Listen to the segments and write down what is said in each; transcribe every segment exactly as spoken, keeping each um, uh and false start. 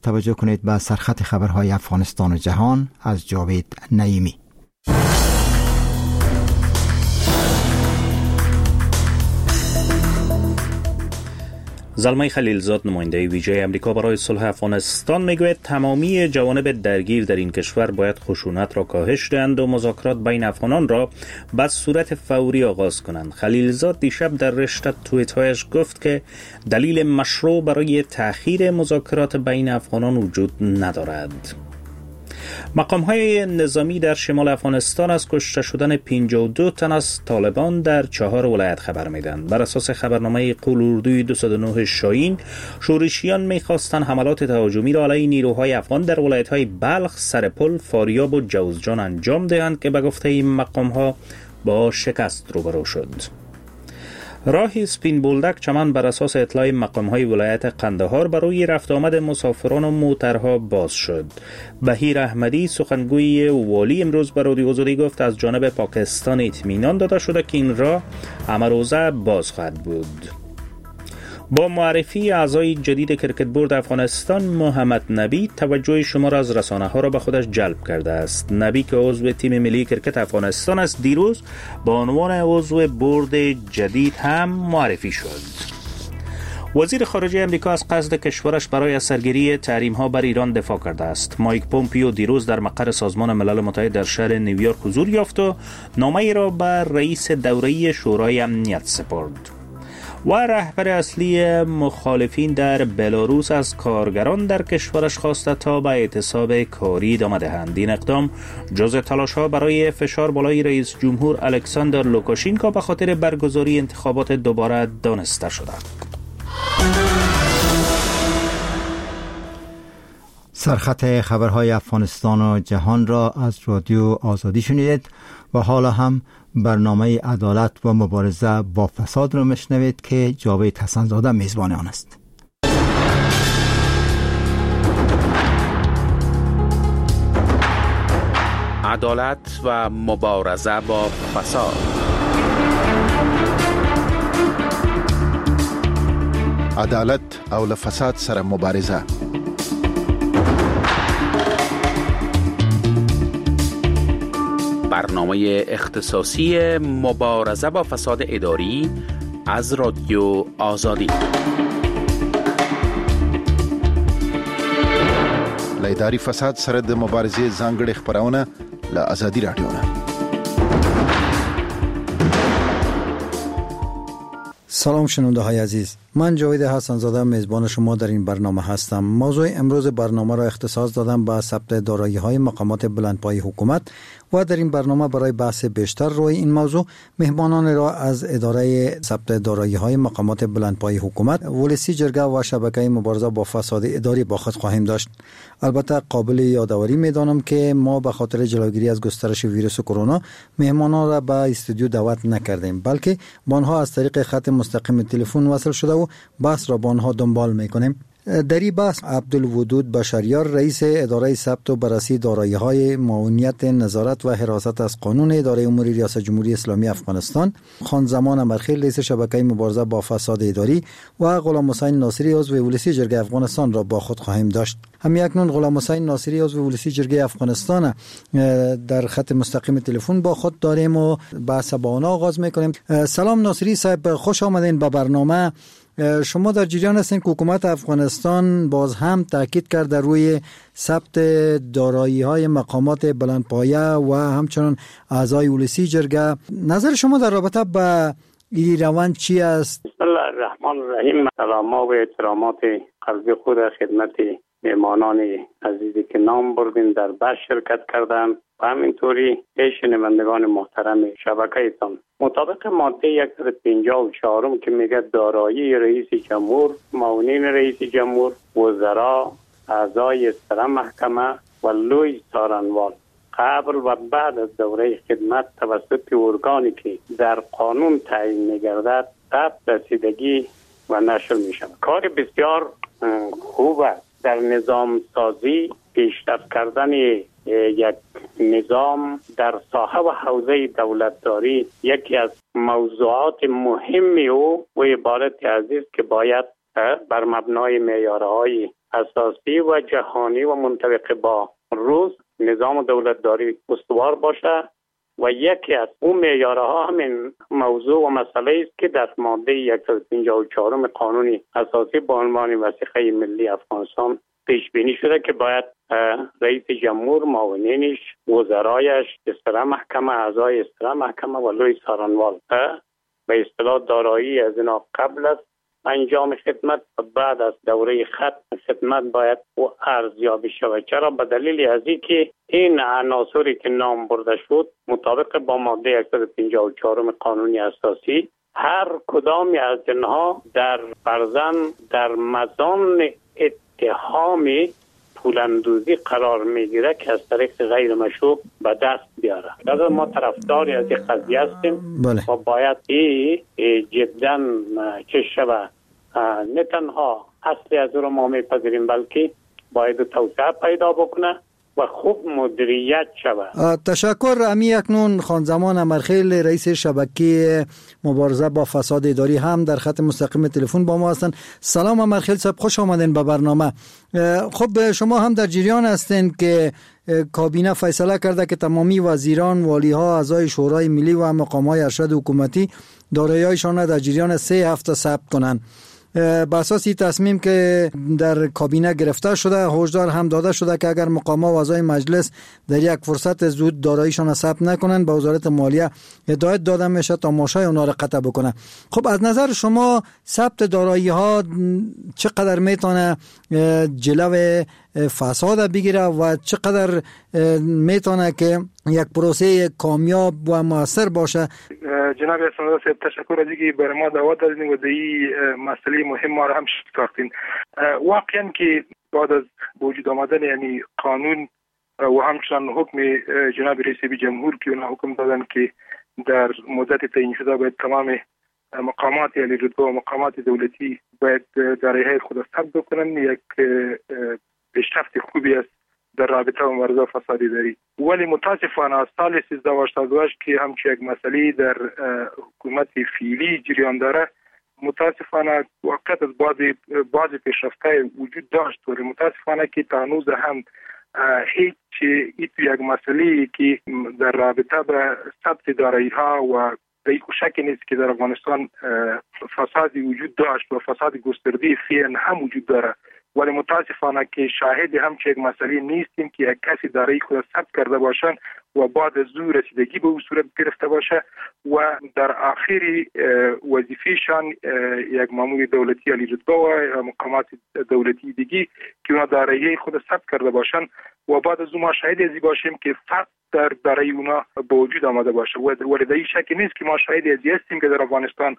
توجه کنید به سرخط خبرهای افغانستان و جهان از جاوید نعیمی. زلمه خلیلزاد نماینده ویژه امریکا برای صلح افغانستان میگوید تمامی جوانب درگیر در این کشور باید خشونت را کاهش دهند و مذاکرات بین افغانان را به صورت فوری آغاز کنند. خلیلزاد دیشب در رشته توییت‌هایش گفت که دلیل مشروع برای تأخیر مذاکرات بین افغانان وجود ندارد. مقام‌های نظامی در شمال افغانستان از کشته شدن پنجاه و دو تن از طالبان در چهار ولایت خبر میدن. بر اساس خبرنامه قول-اردوی دویست و نه شاهین، شورشیان میخواستند حملات تهاجمی را علیه نیروهای افغان در ولایت‌های بلخ، سرپل، فاریاب و جوزجان انجام دهند که به گفته این مقام‌ها با شکست روبرو شد. راه سپین بولدک چمن بر اساس اطلاع مقام‌های ولایت قندهار برای رفت آمد مسافران و موترها باز شد. بهیر احمدی سخنگوی والی امروز به رادیو آزادی گفت از جانب پاکستان اطمینان داده شده که این راه امروزه باز خواهد بود. با معرفی اعضای جدید کرکت بورد افغانستان، محمد نبی توجه شما را از رسانه ها را به خودش جلب کرده است. نبی که عضو تیم ملی کرکت افغانستان است، دیروز با عنوان عضو بورد جدید هم معرفی شد. وزیر خارجه امریکا از قصد کشورش برای اثرگیری تحریم‌ها بر ایران دفاع کرده است. مایک پومپیو دیروز در مقر سازمان ملل متحد در شهر نیویورک حضور یافت و نامه‌ای را به رئیس دوره‌ای شورای امنیت سپرد. و رهبر اصلی مخالفین در بلاروس از کارگران در کشورش خواسته تا به اعتصاب کاری ادامه دهند. این اقدام جزء تلاش‌ها برای فشار بالای رئیس جمهور الکساندر لوکاشینکو به خاطر برگزاری انتخابات دوباره دانسته شده. سرخط خبرهای افغانستان و جهان را از رادیو آزادی شنیدید و حالا هم برنامه عدالت و مبارزه با فساد را میشنوید که جاوید حسن‌زاده میزبان آن است. عدالت و مبارزه با فساد. عدالت او له فساد سره مبارزه. برنامه اختصاصی مبارزه با فساد اداری از رادیو آزادی. له اداري فساد سره د مبارزې ځانګړي خبرونه له آزادي رادیو نه. سلام شنونده های عزیز، من جاوید حسن‌زاده میزبان شما در این برنامه هستم. موضوع امروز برنامه را اختصاص دادم به ثبت دارایی های مقامات بلندپایه حکومت و در این برنامه برای بحث بیشتر روی این موضوع مهمانان را از اداره ثبت دارایی های مقامات بلندپایه حکومت، ولسی جرگه و شبکه مبارزه با فساد اداری با خود خواهیم داشت. البته قابل یادآوری میدانم که ما به خاطر جلوگیری از گسترش ویروس کرونا مهمانان را به استودیو دعوت نکردیم، بلکه با آنها از طریق خط مستقیم تلفن وصل شده و بحث را با آنها دنبال میکنیم. در این بحث عبدالودود بشریار، رئیس اداره ثبت و بررسی دارایی‌های معاونیت نظارت و حراست از قانون اداره امور ریاست جمهوری اسلامی افغانستان، خان زمان امرخیل، رئیس شبکه مبارزه با فساد اداری و غلام حسین ناصری، عضو ولسی جرگه افغانستان را با خود خواهیم داشت. همین اکنون غلام حسین ناصری، عضو ولسی جرگه افغانستان، در خط مستقیم تلفن با خود داریم و بحث با آن آغاز میکنیم. سلام ناصری صاحب، خوش آمدین به برنامه. شما در جریان هستین که حکومت افغانستان باز هم تاکید کرد در روی ثبت دارایی‌های مقامات بلندپایه و همچنان اعضای ولسی جرگه. نظر شما در رابطه با این روند چی است؟ بسم الله الرحمن الرحیم. سلام و احترامات قلبی خود خدمت مهمانان عزیزی که نام بردین در بحث شرکت کردن و همینطوری شنوندگان محترم شبکه‌تان. مطابق ماده صد و پنجاه و چهار که میگه دارایی رئیس جمهور، معاونین رئیس جمهور، وزرا، اعضای سر محکمه و لوی څارنوال قبل و بعد از دوره خدمت توسط ارگانی که در قانون تعیین می‌گردد ثبت رسیدگی و نشر می‌شود. کار بسیار خوب است. در نظام سازی پیشرفت کردن یک نظام در ساحه و حوزه دولتداری یکی از موضوعات مهمی او و عبارت عزیز که باید بر مبنای معیارهای اساسی و جهانی و منطبق با روز نظام دولتداری استوار باشه و یکی از اون معیارها همین موضوع و مسئله است که در ماده صد و پنجاه و چهار قانون اساسی به عنوان وثیقه ملی افغانستان پیش بینی شده که باید رئیس جمهور، معاونینش، وزرایش، استرا محکمه، اعضای استرا محکمه و لوی سارنوال به اصطلاح دارایی از اینا قبل از انجام خدمت و بعد از دوره ختم خدمت باید او ارزیابی شود. چرا؟ به دلیل از اینکه این عناصری که نام برده شد مطابق با ماده صد و پنجاه و چهار قانون اساسی هر کدامی از اینها در فرضاً در مزان اتهام پولاندوزی قرار میگیره که از طریق غیر مشروع به دست بیاره. لذا ما طرفداری از این قضیه هستیم بله. و باید این جدا چه شود نه تنها اصلی از رو ما میپذیریم بلکه باید توسعه پیدا بکنه و خوب مدیریت شود. تشکر. امی اکنون خانزمان امرخیل رئیس شبکه مبارزه با فساد اداری هم در خط مستقیم تلفن با ما هستند. سلام امرخیل صاحب، خوش آمدین به برنامه. خب شما هم در جریان هستین که کابینه فیصله کرده که تمامی وزیران، والیها، اعضای شورای ملی و مقامات ارشد حکومتی دارایی‌هایشان را در جریان سه هفته ثبت کنند. به اساس این تصمیم که در کابینه گرفته شده، هشدار هم داده شده که اگر مقامات و اعضای مجلس در یک فرصت زود داراییشان را ثبت نکنند به وزارت مالیه هدایت داده میشه تا ماشای اونا را قطع بکنه. خب از نظر شما ثبت دارایی ها چقدر میتونه جلو فساد بگیره و چقدر میتونه که یک پروسه کامیاب و موثر باشه؟ جناب اسماعیل صاحب تشکر از اینکه برای ما دعوت دادین و در این مسئله مهم ما را هم شکافتین. واقعا که بعد از وجود آمدن یعنی قانون و همچنان حکم جناب رئیس جمهور که اونا حکم دادن که در مدت تعیین شده باید تمام مقامات یعنی رتبه و مقامات دولتی باید دارایی‌های خود ثبت بکنن، یک پیشرفت خوبی است در رابطه با مبارزه با فساد اداری. ولی متاسفانه از سال سیزده و هشتاد و هشت که همچین یک مسئله در حکومت فعلی جریان داره، متاسفانه واقعیت از بعضی بعضی پیشرفت‌های وجود داشت ولی متاسفانه که تا هنوز هم هیچ یک مسئله که در رابطه با ثبت دارایی‌ها و در شک نیست که در افغانستان فسادی وجود داشت و فساد گسترده فعلا هم وجود داره، ولی متاسفانه که شاهد همچین یک مسئله نیستیم که یک کسی دارایی خود ثبت کرده باشن و بعد از او رسیدگی به او صورت گرفته باشه و در آخری وظیفه‌شان یک مامور دولتی عالی رتبه و مقامات دولتی دیگی که اونا دارایی خود ثبت کرده باشن و بعد از او ما شاهد ازی باشیم که فقط در دارایی اونا به وجود آمده باشه. ولی در این شک نیست که ما شاهد ازی هستیم که در افغانستان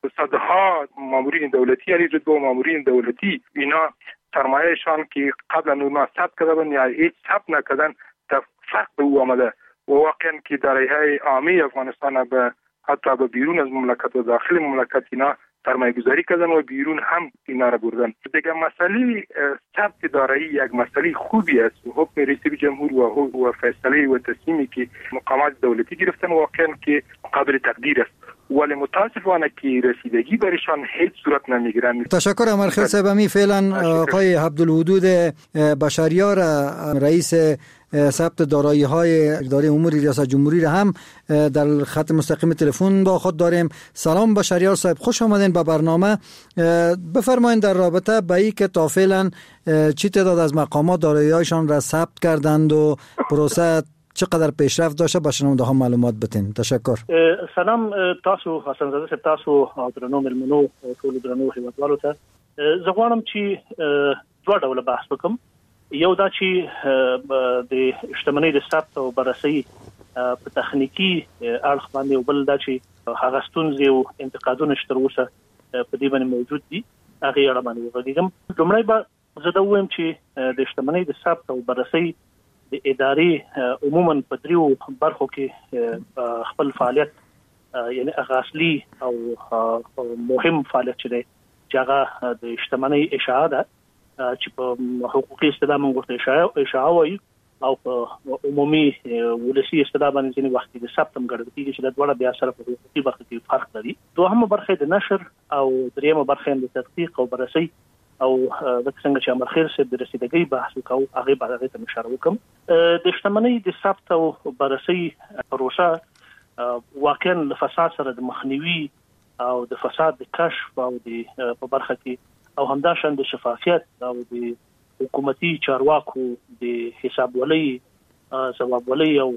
صدها مامورین دولتی عالی رتبه و مامورین دولتی اینا سرمایه‌شان که قبلا اونا ثبت کردن یا هیچ ثبت نکردن فقط به او آمده و واقعا که دارایی‌های عامی افغانستان به حتی به بیرون از مملکت و داخل مملکت اینا سرمایه گذاری کردن و بیرون هم اینا را بردن. دیگه مسئله ثبت دارایی یک مسئله خوبی است. حکم رئیس جمهور و و فیصله و تصمیمی که مقامات دولتی گرفتن واقعا که قابل تقدیر است، ولی متاسفانه که رسیدگی برشان هیچ صورت نمیگیرن. تشکر امرخیل صاحب. امی فعلا آقای عبدالودود بشریار رئیس ثبت دارایی های اداره امور ریاست جمهوری را هم در خط مستقیم تلفن با خود داریم. سلام بشریار صاحب، خوش آمدین به برنامه. بفرمایید در رابطه با این که تا فعلا چی تعداد از مقامات دارایی هایشان را ثبت کردند و پروسه چقدر پیشرفت داشته به شنونده ها معلومات بتین. تشکر. سلام تاسو حسن زاده صاحب، تاسو درنو ملمنو ټول درنو هیوادوالو ته زه غواړم چې دوه ډوله بحث وکم. یو دا چې د شتمنۍ د ثبت او بررسي په تخنیکی اړخ باندې او بل دا چې هغه ستونزې او انتقادونه چې تر اوسه په دې باندې موجود دي هغه اړه باندې وغږیږم. لومړی به زه دا وایم چې د شتمنۍ د ثبت او بررسي د ادارې عموما په دریو برخو کې خپل فعالیت یعنی اصلي او مهم فعالیت چې دی چې هغه د شتمنۍ اشاعه ده چې په حقوقي اصطلاح موږ ورته اشاعه وایو او په عمومي ولسي اصطلاح باندې ځینې وخت د ثبت هم ګڼل کېږي چې د دواړه بیا سره په حقوقي برخه کې فرق لري. دوهمه برخه د نشر او دریمه برخه د تحقیق او بررسي او د څنګه چې امر خیر سره د رسیدګۍ بحث وکاو هغه بعد هغه ته اشاره وکم. د شتمنۍ د ثبت او بررسي پروسه واقعا د فساد سره د مخنیوي او د فساد د کشف او د په برخه کې او همداشان د شفافیت او د حکومتي چارواکو د حساب ولي ثواب ولي او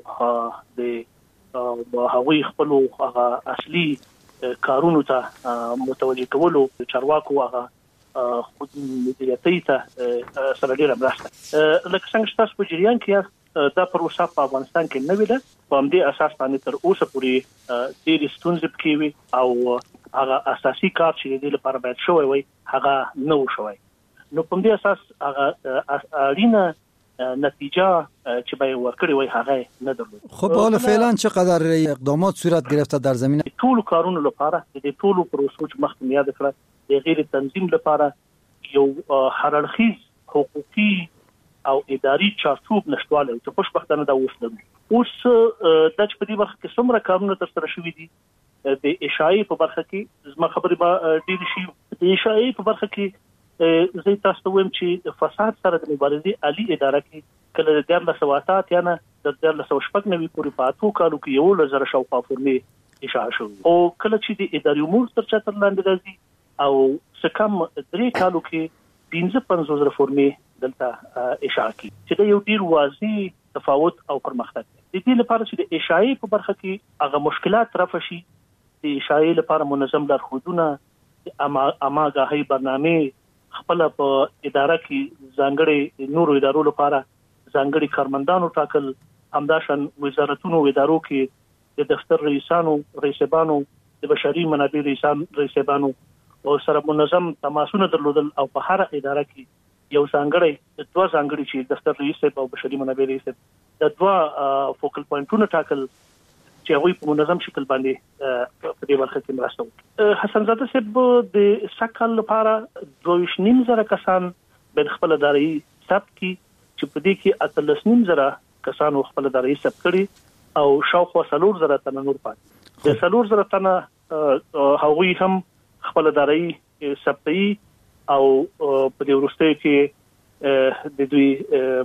د هغوی خپل هغه اصلي کارونو ته متوجه کولو چارواکو هغه خود مدیریتي ته سره ډیره مرسته. لکه څنګه چې تاسو په جریان کې دا پروسه په افغانستان کې نه ویده په همدې اساس باندې تر اوسه پورې ډېرې ستونزې پکې وي او هغه اساسي کار چې د دې لپاره باید شوی وي هغه نه و شوی. نو په همدې اساس هغه اړینه نتیجه چې به ورکړي وي هغه نه درلود. خب حالا فعلا چقدر اقدامات صورت گرفته در زمینه ټول کارونو لپاره د ټولو پروسو چې مخکې یاد کړل د غیر تنظیم لپاره یو هررخیز حقوقي او اداري چارچوب نشټواله چې خوشبختانه دا اوس نه اوس د چې په دې وخت کې څومره کارونه تر سره شوي دي د اشاعي په برخه کې زما خبرې به ډېر شي. د اشاعي په برخه کې زه تاسو ته وایم چې فساد سره د مبارزې عالی اداره کې کله د دیار لسواتات یا نه د دیار لسوشپک نوي پورې پاتو کالو کې یو لزر شاوخوا فورمې اشاعه شو او کله چې د اداري امور تر چتر لاندې راځي او سکم درې کالو کې پنځه پنځوس زره فورمې دلته اشاعه کی چې دا یو ډیر واضح تفاوت او پرمختګ دی. د دې لپاره چې د اشاعه په برخه کې هغه مشکلات رفع شي د اشاعه لپاره منظم لارښودونه اماګاهي برنامه خپل په اداره کې ځانګړي نورو ادارو لپاره ځانګړي کارمندانو ټاکل همداشان وزارتونو ادارو کې د دفتر رئیسانو رئیسبانو د بشري منابع رئیسان رئیسبانو او سره منظم تماسونه درلودل او په هر اداره کې یو ځانګړي د دوه ځانګړي چې دفتر رئیس او بشري منابع رئیس د دوه فوکل پوینټونو ټاکل چې هغوی په منظم شکل باندې په دې برخه کې مرسته وکړي. حسن زاده صاحب د سکهال لپاره دوه نیم زره کسان د خپل اداري ثبت کی چې په دې کې اتلس نیم زره کسان خپل اداري ثبت کړي او شاوخوا څلور زره تنه نور پاتې. د څلور زره تنه هغوی هم خپل اداري ثبتي او په دې وروسته کې د دوی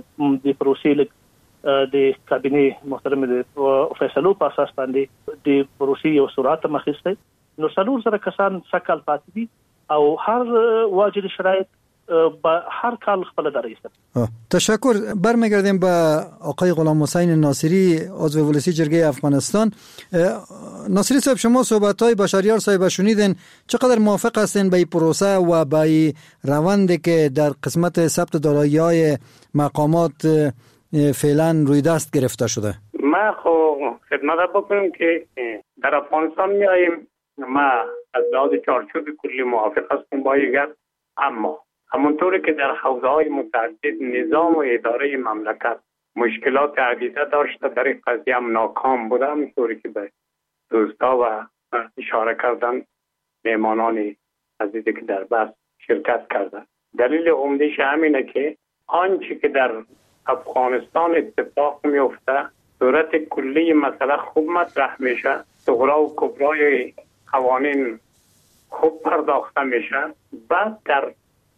د پروسې د کابینه محترم د فیصلو په اساس باندې د پروسې یو سرعت مخسته نو څلور زره کسان سکهال پاتې دي او هر واجد شرایط هر کال خپل درایسته. تشکر. برمیگردیم به آقای غلام حسین ناصری عضو ولسی جرگه افغانستان. ناصری صاحب شما صحبت‌های بشریار صاحب شنیدین، چقدر موافق هستین به این پروسه و به این روندی که در قسمت ثبت دارایی‌های مقامات فعلا روی دست گرفته شده؟ ما خو خدمت بکنم که در افغانستان میاییم، ما از لحاظ چارچوب کلی موافق هستم با این گپ، اما همونطوری که در حوزه‌های متعدد نظام و اداره مملکت مشکلات عدیده داشته در این قضیه هم ناکام بوده، همونطوری که به دوستا و اشاره کردن مهمانان عزیزی که در بحث شرکت کردن. دلیل عمده‌اش همینه که آنچه که در افغانستان اتفاق میفته صورت کلی مسئله خوب مطرح میشه، صغرا و کبرای قوانین خوب پرداخته میشه، بعد در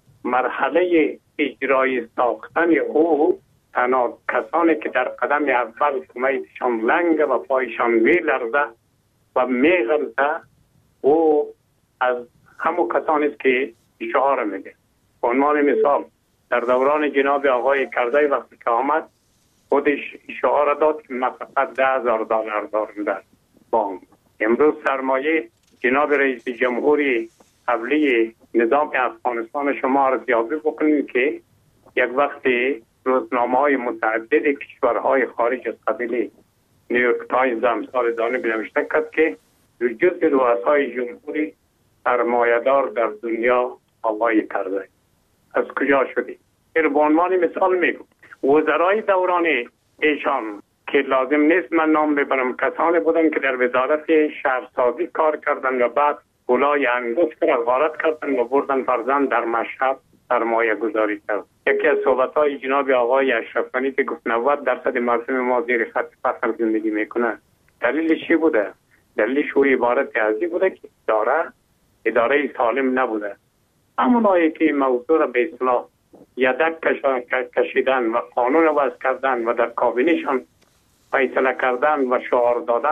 مرحله اجرای ساختن او تنها کسانی که در قدم اول کمیتشان لنگ و پایشان میلرزه و میغلطه او از همون کسانی است که اشاره میده. به عنوان مثال در دوران جناب آقای کرزی وقتی که آمد خودش اشاره داد که من فقط ده هزار دلار دارم در بانک. امروز سرمایه جناب رئیس جمهوری قبلی نظام افغانستان شما ارزیابی بکنید که یک وقتی روزنامه‌های متعدد کشورهای خارج از قبیله نیویورک تایمز امثال دانه نوشته کرد که جز رؤسای جمهوری سرمایه‌دار در دنیا آقای کرزی از کجا شدی؟ این به عنوان مثال میگم وزرای دوران ایشان که لازم نیست من نام ببرم کسانی بودن که در وزارت شهرسازی کار کردن و بعد گلای انگشت را غارت کردن و بردن فرزند در مشهد سرمایه گذاری کرد. یکی از صحبت‌های جناب آقای اشرف غنی که گفت نود درصد مردم ما زیر خط فقر زندگی میکنن. دلیلش چی بوده؟ دلیلش او عبارت ازی بوده که اداره اداره سالم نبوده. همونایی که موضوع را به اصطلاح یدک کشیدن و قانون وضع کردن و در کابینهشان فیصله کردن و شعار دادن،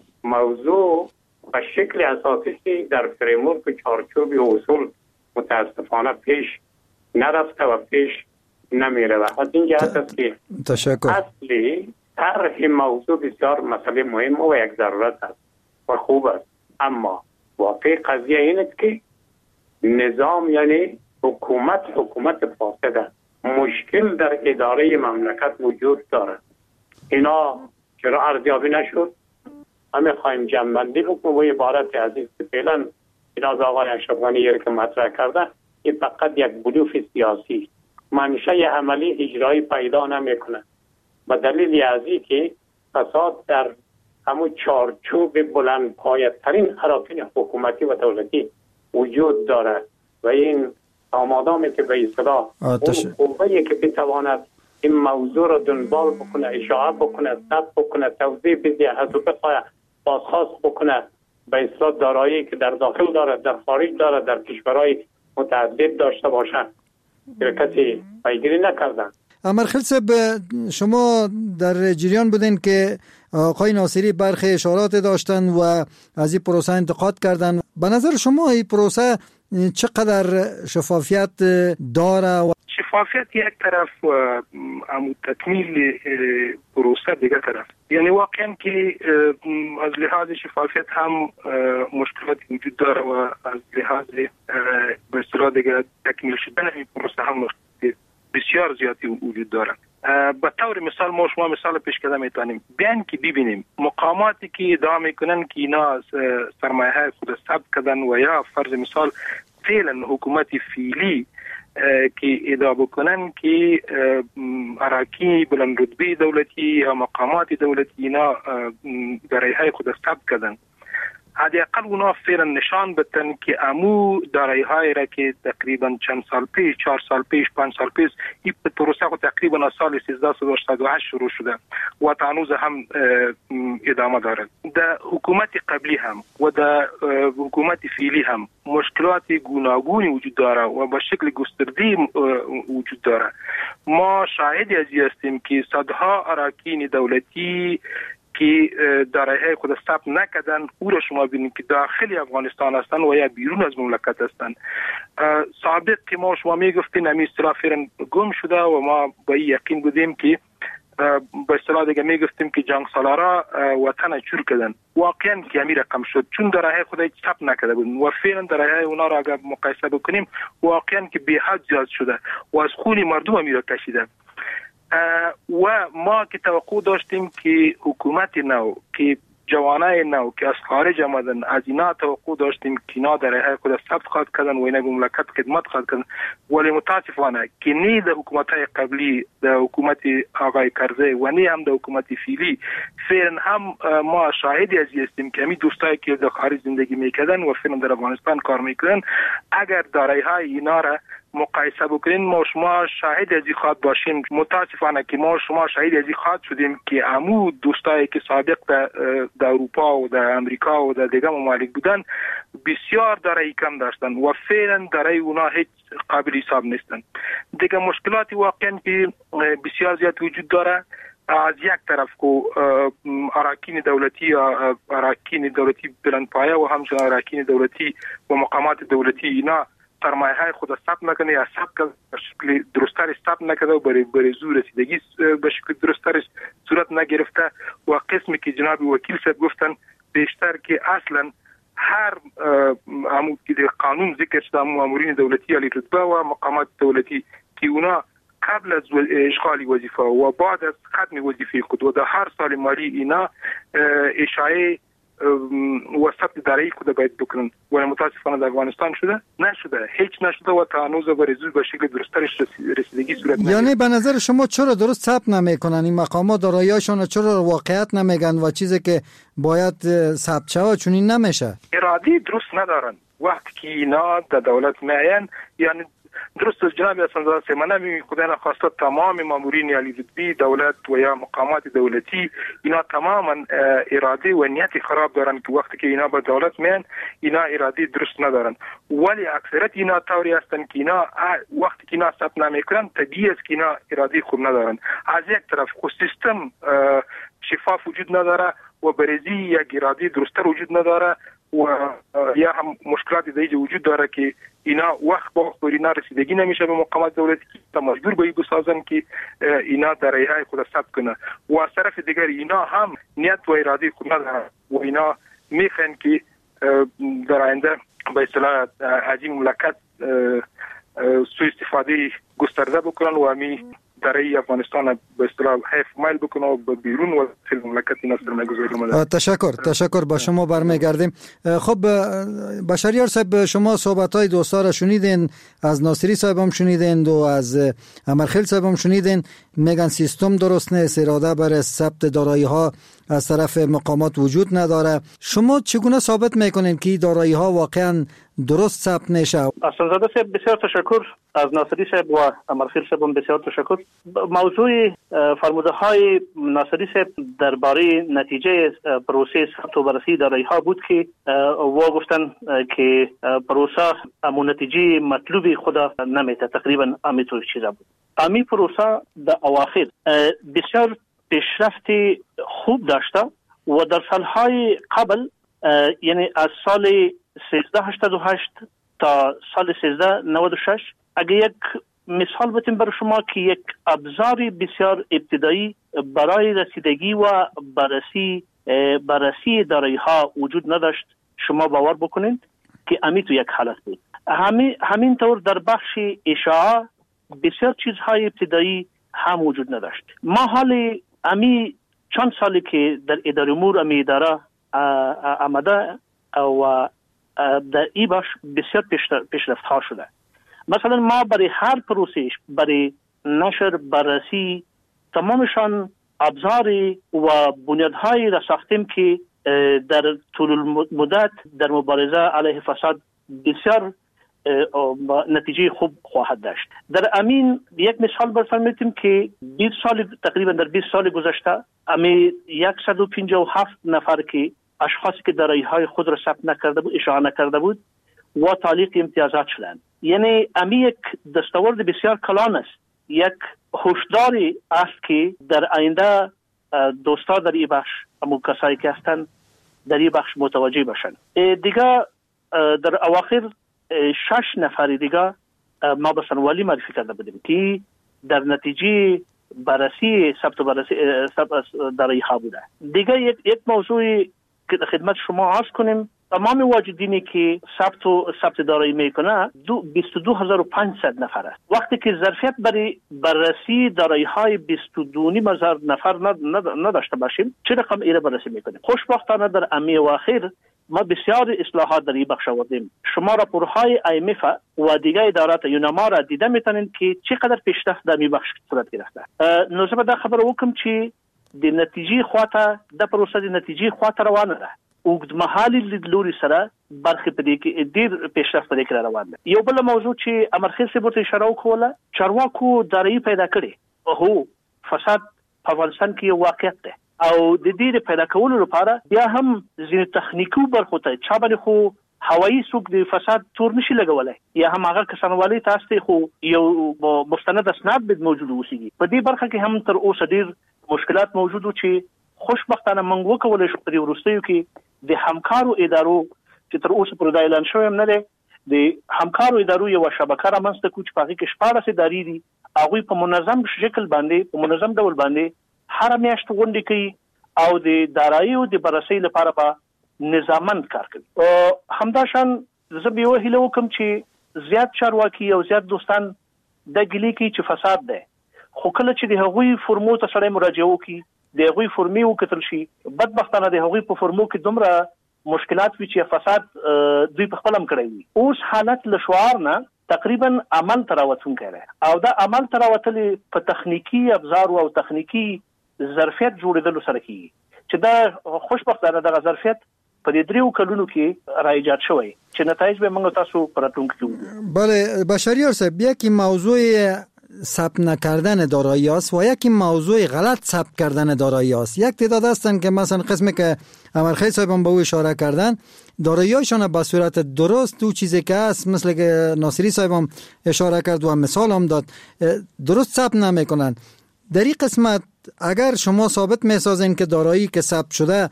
موضوع و شکل اساسی در فریمورک و چارچوب اصول متاسفانه پیش نرفته و پیش نمیره. و از این جهت است که تشکر. اصلی طرح موضوع بسیار مسئله مهم و یک ضرورت است و خوب است، اما واقع قضیه این است که نظام یعنی حکومت حکومت فاسده، مشکل در اداره مملکت وجود دارد. اینا چرا ارزیابی نشد؟ همه خواهیم جنبندی بکنم و عبارت عزیز که فعلا جناب آقای اشرف غنی که مطرح کرده، این فقط یک بلوف سیاسی، منشأ عملی اجرایی پیدا نمیکنه. و دلیل ازی که فساد در همون چارچوب بلند پایه‌ترین اراکین حکومتی و دولتی وجود دارد و این آمادامی که به اصطلاح اون قوه‌ای که بتواند این موضوع را دنبال بکنه، اشاعه بکنه، ثبت بکنه، توضیح بده، از او بخواه بازخواست بکنه، به اصطلاح دارایی که در داخل دارد، در خارج دارد، در کشورهای متعدد داشته باشه، که کسی پیگیری نکردن. امرخیل صاحب، شما در جریان بودین که آقای ناصری برخی اشارات داشتن و از این پروسه انتقاد کردن. به نظر شما این پروسه چقدر شفافیت داره؟ شفافیت یک طرف و عمود تکمیل پروسه دیگر طرف. یعنی واقعا که از لحاظ شفافیت هم مشکلات وجود داره و از لحاظ به اصطلاح دیگر تکمیل شدن این پروسه هم بسیار زیادی وجود داره. به طور مثال ما شما مثال پیش کرده میتونیم بیان که ببینیم مقاماتی که ادعا میکنن که اینا سرمایه های خود ثبت کردن و یا فرض مثال فعلا حکومت فعلی که ادعا بکنن که اراکین بلند رتبه دولتی یا مقامات دولتی اینا دارایی های خود ثبت کردن، حداقل اونا فعلا نشان بدن که امو دارایی های را که تقریبا چند سال پیش، چهار سال پیش، پنج سال پیش این پروسه خود تقریبا سال سیزده هزار و هشت شروع شده و تا هنوز هم ادامه دارد. در حکومت قبلی هم و در حکومت فعلی هم مشکلات گوناگونی وجود داره و به شکل گسترده وجود داره. ما شاهدی از این هستیم که صدها اراکین دولتی که دارایی خود ثبت نکردن او را شما ببینید که داخل افغانستان هستند و یا بیرون از مملکت هستند. سابق که ما شما میگفتین همین اصطلاح فعلا گم شده و ما با این یقین بودیم که به اصطلاح دیگه میگفتیم که جنگ سالارا وطن چور کردن. واقعا که همین رقم شد چون دارایی خود ثبت نکرده بودن و فعلا دارایی اونا را اگر مقایسه بکنیم واقعا که به حد زیاد شده و از خون مردم همین را کشیده. و ما که توقع داشتیم که حکومت نو که جوانای نو که از خارج آمدن از اینا توقع داشتیم که اینا در خود ثبت خواهد کردن و اینا به مملکت خدمت خواهد کردن، ولی متاسفانه که نه در حکومت‌های قبلی در حکومت آقای کرزی و نه هم در حکومت فعلی فعلا هم ما شاهدی از هستیم که همین دوستایی که در خارج زندگی میکردن و فعلا در افغانستان کار میکردن اگر دارایی‌های اینا را مقایسه بکنین ما شما شاهد از این خواهد باشیم. متاسفانه که ما شما شاهد از این خواهد شدیم که عمو دوستایی که سابق در, در اروپا و در امریکا و در دیگه ممالک بودن بسیار دارایی کم داشتن و فعلا دارایی اونا هیچ قابل حساب نیستن. دیگه مشکلاتی واقعا که بسیار زیاد وجود داره. از یک طرف که اراکین دولتی یا اراکین دولتی بلندپایه و همچنین اراکین دولتی و مقامات دولتی اینا سرمایه های خود ثبت نکنه یا ثبت کنه به شکل درست‌تر ثبت نکرده و برای برای زور رسیدگی به شکل درست‌تر صورت نگرفته و قسمی که جناب وکیل صاحب گفتن بیشتر که اصلا هر عمود که در قانون ذکر شده مامورین دولتی علی رتبه و مقامات دولتی که اونا قبل از اشغال وظیفه و بعد از ختم وظیفه خود و در هر سال مالی اینا اشاعه و ثبت دارایی خود باید بکنن ولی متاسفانه در افغانستان شده نشده، هیچ نشده و تا هنوز برای به شکل درست‌ترش رسیدگی صورت نگرفته. یعنی به نظر شما چرا درست ثبت نمیکنن این مقامات دارایی‌هاشون، چرا واقعیت نمیگن و چیزی که باید ثبت شود چون این نمیشه؟ ارادی درست ندارن. وقتی که اینا در دولت میاین یعنی درست جناب حسن‌زاده صاحب، من می خدای نخواسته تمام مامورین علی رتبی دولت و یا مقامات دولتی اینا تماما اراده و نیت خراب دارن که وقتی که اینا به دولت میان اینا اراده درست ندارن، ولی اکثریت اینا طوری هستن که اینا وقتی که اینا ثبت نام کنن طبیعی است که اینا اراده خوب ندارن. از یک طرف خود سیستم شفاف وجود نداره و برزی یک اراده درستر وجود نداره و یا هم مشکلات دیگه وجود داره که اینا وقت با وقت اینا رسیدگی نمیشه به مقامات دولتی که مجبور به بسازن که اینا در رای خود ثبت کنه و از طرف دیگر اینا هم نیت و اراده خود نداره و اینا میخوان که در آینده به اصطلاح از این مملکت سوء استفاده گسترده بکنن و همی در افغانستان به اصطلاح حیف مایل بکنه و بیرون و خیلی مملکت اینا سرمایه‌گذاری. تشکر تشکر با شما برمیگردیم. خب بشریار صاحب، شما صحبت‌های دوستا را شنیدین، از ناصری صاحب هم شنیدین و از امرخیل صاحب هم شنیدین، میگن سیستم درست نیست، اراده برای ثبت دارایی‌ها از طرف مقامات وجود نداره. شما چگونه ثابت میکنین که دارایی‌ها واقعا درست ثبت میشه؟ حسن‌زاده صاحب بسیار تشکر، از ناصری صاحب و امرخیل صاحب بسیار تشکر. موضوع فرموده های ناصری صاحب درباره نتیجه پروسه ثبت و بررسی دارایی‌ها بود که و گفتن که پروسه امون نتیجه مطلوبی خدا نمیته، تقریبا همینطور چیزا بود. امی پروسه در اواخر بسیار پیشرفت خوب داشته و در سالهای قبل، یعنی از سال سیزده هشتاد و هشت تا سال سیزده نود و شش، اگه یک مثال بتیم برای شما که یک ابزار بسیار ابتدایی برای رسیدگی و بررسی بررسی دارایی‌ها وجود نداشت، شما باور بکنید که امی تو یک حالت بود. همین همین طور در بخش اشاعه بسیار چیزهای ابتدایی هم وجود نداشت. ما حال امی چند سالی که در اداره امور امی اداره آمده و در این بخش بسیار پیشرفت ها شده. مثلا ما برای هر پروسه، برای نشر، بررسی، تمامشان ابزار و بنیادهای را ساختیم که در طول المدت در مبارزه علیه فساد بسیار نتیجه خوب خواهد داشت. در امین یک مثال برسانیم که بیست سال تقریبا در بیست سال گذشته امی صد و پنجاه و هفت نفر که اشخاصی که دارایی‌های خود را ثبت نکرده بود، اشاعه نکرده بود و تعلیق امتیازات شدند. یعنی امی یک دستاورد بسیار کلان است، یک هشداری است که در آینده دوستا در این بخش، اما کسایی که هستند در این بخش متوجه باشند. دیگه در اواخر شش نفر دیگه ما به سنوالی معرفی کرده بودیم که در نتیجه بررسی ثبت و بررسی دارایی‌ها بوده. دیگه یک یک موضوع که خدمت شما عرض کنیم، تمام واجدینی که ثبت و ثبت دارایی میکنه بیست و دو هزار و پانصد نفر است. وقتی که ظرفیت برای بررسی دارایی‌های بیست و دو هزار نفر نداشته باشیم، چه رقم ایره بررسی میکنیم؟ خوشبختانه در امی و اخیر ما بسیار اصلاحات در این بخش آوردیم. شما راپورهای آی ام اف و دیگر ادارات یونما را دیده میتونید که چقدر پیشرفت در این بخش صورت گرفته. نوزه دا خبر وکم چې د نتیجې خواته د پروسه د نتیجې خواته روانه ده. اوږدمهالي لیدلوري سره برخې په دې کې ډېر پیشرفت په دې کې روان ده. یو بل موضوع چې امرخیل صاحب ته اشاره وکوله، چارواکو دارایي پیدا کړي. هو فساد په افغانستان کې یو واقعیت ده او د دې پیدا کولو لپاره بیا هم ځینې تخنیکي برخو ته چا باندې خو هوایي څوک د فساد تور نشي لګولای، یا هم هغه کسانوالي تاسو ته خو یو مستند اسناد به موجود اوسېږي. په دې برخه کې هم تر اوسه ډېر مشکلات موجود و چې خوشبختانه موږ وکولای شو په دې وروستیو کې د همکارو ادارو چې تر اوسه پر دا اعلان شوی هم نه دی، د همکارو ادارو یو شبکه رامنځته کړو چې په هغې کې شپاړس ادارې دي. هغوی په منظم شکل باندې په منظم ډول باندې هره میاشت غونډې کوي او د داراییو د بررسۍ لپاره به نظاممند کار کوي. همداشان زه به یوه هیله وکړم چې زیات چارواکي او زیات دوستان دا ګیلې کوي چې فساد دی، خو کله چې د هغوی فرمو ته سړی مراجعه وکړي، د هغوی فرمې وکتل شي، بدبختانه د هغوی په فرمو کې دومره مشکلات وي چې فساد دوی په خپل هم کړی وي. اوس حالت له شعار نه تقریبا عمل ته راوتونکی دی او دا عمل ته راوتلې په تخنیکي ابزارو او تخنیکي ظرفیت جوړېدلو سره کېږي چې دا خوشبختانه دغه ظرفیت په دې دریو کلونو کې راایجاد شوی چې نتایج به موږ تاسو پراتونکو کې. بله بشریار صاحب، یکی موضوع ثبت نکردن دارایی است و یکی موضوع غلط ثبت کردن دارایی است. یک تعداد هستن که مثلا قسمی که امرخیل صاحب هم به او اشاره کردن، دارایی‌هاشون به صورت درست تو چیزی که است، مثل که ناصری صاحب هم اشاره کرد و مثال هم داد، درست ثبت نمیکنن. در این قسمت اگر شما ثابت میسازین که دارایی که ثبت شده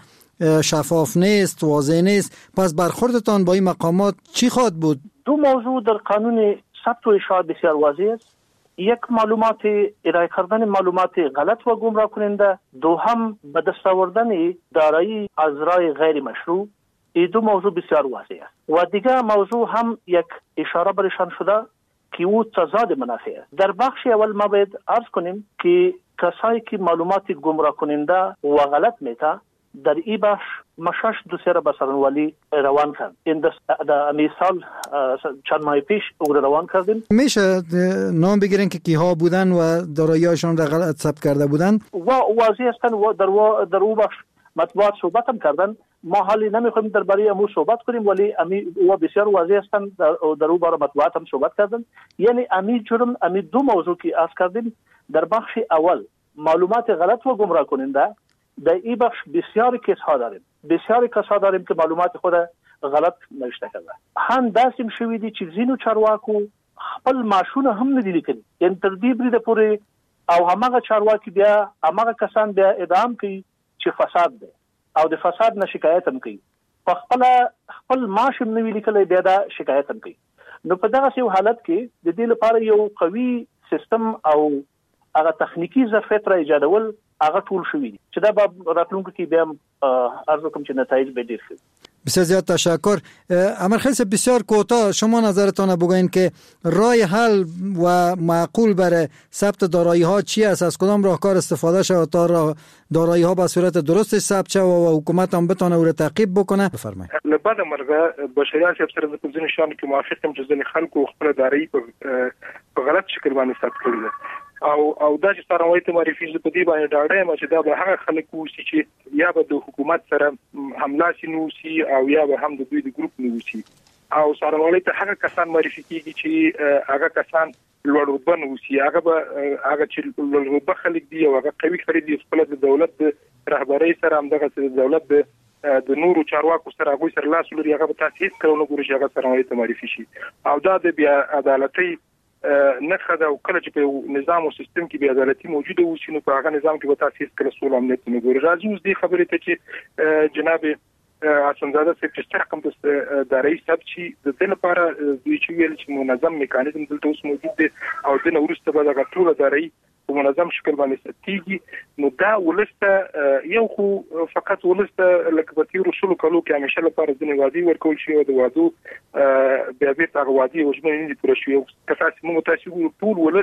شفاف نیست، واضح نیست، پس برخوردتان با این مقامات چی خواهد بود؟ دو موضوع در قانون ثبت و اشاعت بسیار واضح است. یک، معلومات ارائه کردن معلومات غلط و گمراه کننده. دوم، به دست آوردن دارایی از راه غیر مشروع. این دو موضوع بسیار واضح است. و دیگه موضوع هم یک اشاره برشان شده که او تضاد منافع است. در بخش اول ما باید عرض کنیم که کسایی که معلومات گمراه کننده و غلط میته در این بخش مشش دو سر به سرانوالی روان کرد. این در مثال چند ماه پیش او روان کردیم. میشه نام بگیرن که کیها بودن و دارایی‌هاشون را غلط ثبت کرده بودن؟ و واضح هستن و در و در او بخش مطبوعات صحبت هم کردن. ما حالی نمیخوایم درباره امو صحبت کنیم، ولی امی و بسیار واضح هستن در, در او باره مطبوعات هم صحبت کردن. یعنی امی جرم امی دو موضوع که عرض کردیم در بخش اول معلومات غلط و گمراه کننده، در این بخش بسیاری کیس ها داریم بسیاری کس ها داریم که معلومات خود غلط نوشته کرده. هم داسیم شویدی چې زینو چارواکو خپل ماشونه هم نه دي لیکلي، یعنی تر دې بریده پورې او همغه چارواکي بیا همغه کسان بیا ادعام کوي چې فساد دی او د فساد نه شکایت هم کوي، په خپل خپل ماش هم نه لیکلي بیا دا شکایت هم کوي. نو په دغه یو حالت کې د دې لپاره یو قوي سیستم او هغه تخنیکی ظرفیت را ایجادول هغه ټول شوی دي چې دا به راتلونکو کې بیا عرض کوم چې نتایج به ډیر شي. بسیار زیاد تشکر. امرخیل صاحب بسیار کوتاه شما نظرتان بگوین که راه حل و معقول برای ثبت دارایی ها چی است؟ از کدام راهکار استفاده شود تا دارایی ها به صورت درست ثبت شود و حکومت هم بتونه او را تعقیب بکنه؟ بفرمایید. لبعد مرغه بشریات صاحب سره د ځینې شان کې موافقم چې ځینې خلکو خپل دارایی په غلط شکل باندې ثبت کړی ده او او دا چې سره ته معرفي په دې باندې ډاډه یم چې دا به هغه خلک وسی چې یا به د حکومت سره حمله شنوسی او یا به هم د دوی د ګروپ نوسی او سره ته هغه کسان معرفي کیږي چې هغه کسان لوړ رتبه نوسی، هغه به هغه چې لوړ رتبه خلک دي او هغه قوي خلک دي خپل د دولت د رهبرۍ سره هم دغه د دولت د د نورو چارواکو سره هغه سره لاس لري، هغه به تاسیس کولو ګوري چې هغه سره ته معرفي شي او دا د بیا عدالتي نخه دا کله چې په نظام او سیستم کې بیا عدالتي موجوده وي نو په هغه نظام کې به تاسیس کړي سول امنیت نه ګوري. راځي اوس دې خبرې ته چې جناب حسنزاده صاحب چې څنګه کوم د دارایی ثبت شي د دې لپاره دوی چې ویل چې منظم میکانیزم دلته اوس موجود دی او د نو ورسته به د ټول دارایی په منظم شکل باندې ستېږي. نو دا ولسته یو خو فقط ولسته لکه په تیر رسول کلو کې همیشه لپاره د نوادي ورکول شي او د وادو بیا به تاسو وادي او ژمنې دي پر شوی که تاسو موږ تاسو ټول ولس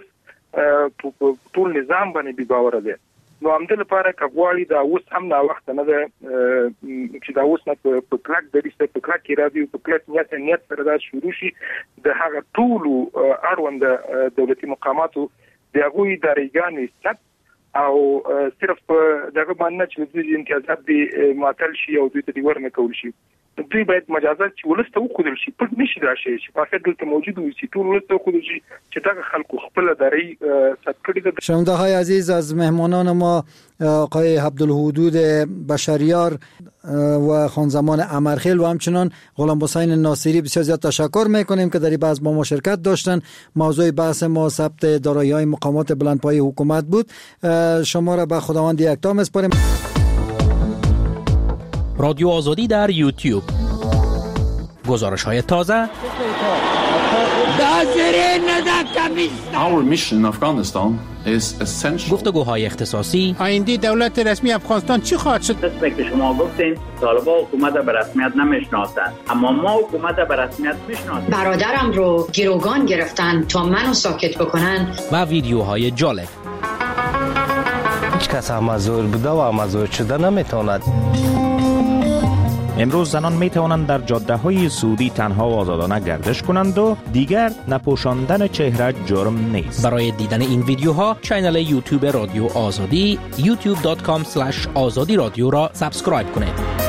ټول نظام باندې بي باور دی. نو هم د لپاره کغواړي دا اوس هم نا وخت نه ده چې دا اوس نه په کلک د ریسته په کلک کې راځي په کلک نیت نیت سره دا شروع شي د هغه ټول اړوند دولتي مقاماتو د هغوی دارایګانې ثبت او صرف دغه باندې چې د امتیازات دی معطل شي او دوی ته دی ورنه کول شي. دوی باید مجازات چې ولسته وکړل شي پټ نشي راشي چې په فعل دلته موجود وي چې ټول ولسته وکړل شي چې دغه خلکو خپل دارایی ثبت کړي ده. شنونده های عزیز، از مهمانان ما آقای عبدالحدود بشریار و خانزمان امرخیل و همچنان غلام حسین ناصری بسیار زیاد تشکر میکنیم که در این بحث با ما شرکت داشتن. موضوع بحث ما ثبت دارایی‌های مقامات بلندپایه حکومت بود. شما را به خداوند یکتا میسپاریم. رادیو آزادی در یوتیوب، گزارش های تازه. Our mission in Afghanistan is essential. گفتگوهای اختصاصی. آینده دولت رسمی افغانستان چی خواهد شد؟ دسته که شما گفتین طالبان حکومت به رسمیت نمیشناسند، اما ما حکومت به رسمیت میشناسیم. برادرم رو گروگان گرفتن تا منو ساکت بکنن. و ویدیوهای جالب. هیچ کس امازور بوده و امازور شده نمیتواند. امروز زنان می توانند در جاده های سعودی تنها و آزادانه گردش کنند و دیگر نپوشاندن چهره جرم نیست. برای دیدن این ویدیوها کانال یوتیوب رادیو آزادی یوتیوب دات کام اسلش آزادی رادیو را سابسکرایب کنید.